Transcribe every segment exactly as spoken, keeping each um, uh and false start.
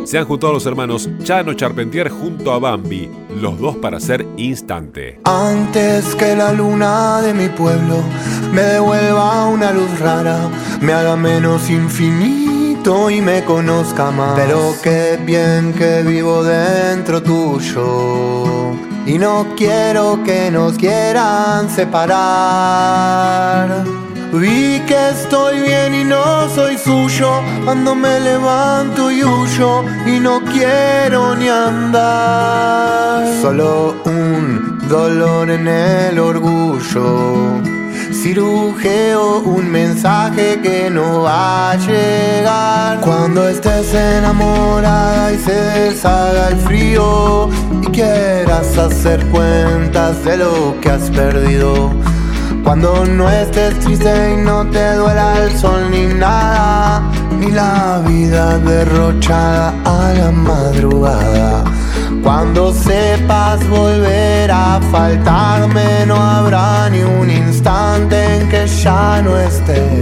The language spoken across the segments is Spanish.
Se han juntado los hermanos Chano Charpentier junto a Bambi, los dos para hacer Instante. Antes que la luna de mi pueblo me devuelva una luz rara, me haga menos infinito y me conozca más. Pero qué bien que vivo dentro tuyo y no quiero que nos quieran separar. Vi que estoy bien y no soy suyo, cuando me levanto y huyo y no quiero ni andar. Solo un dolor en el orgullo, cirujeo un mensaje que no va a llegar. Cuando estés enamorada y se deshaga el frío y quieras hacer cuentas de lo que has perdido. Cuando no estés triste y no te duela el sol ni nada, ni la vida derrochada a la madrugada. Cuando sepas volver a faltarme, no habrá ni un instante en que ya no estés.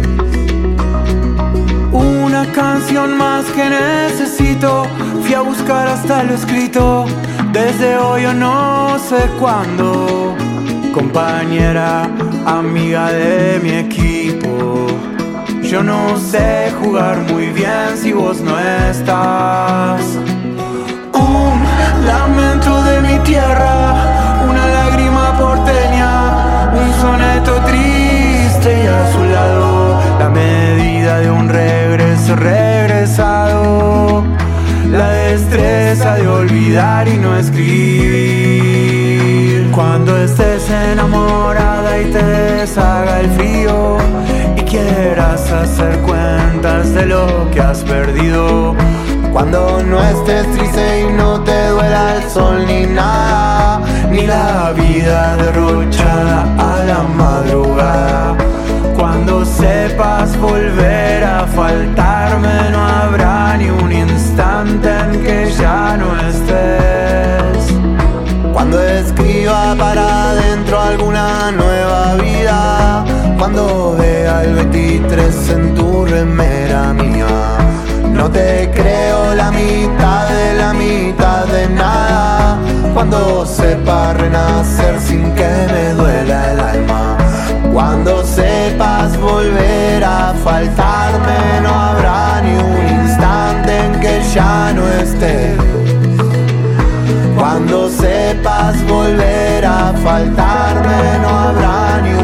Una canción más que necesito, fui a buscar hasta lo escrito, desde hoy o no sé cuándo. Compañera, amiga de mi equipo, yo no sé jugar muy bien si vos no estás. Un lamento de mi tierra, una lágrima porteña, un soneto triste y a su lado la medida de un regreso regresado, la destreza de olvidar y no escribir. Cuando estés enamorada y te deshaga el frío y quieras hacer cuentas de lo que has perdido. Cuando no estés triste y no te duela el sol ni nada, ni la vida derrochada a la madrugada. Cuando sepas volver a faltarme, no habrá ni un instante en que ya no estés. Cuando escriba para adentro alguna nueva vida, cuando vea el veintitrés en tu remera mía, no te creo la mitad de la mitad de nada. Cuando sepa renacer sin que me duela el alma, cuando sepas volver a faltarme, no habrá ni un instante en que ya no estés. Cuando sepas volver a faltarme, no habrá ni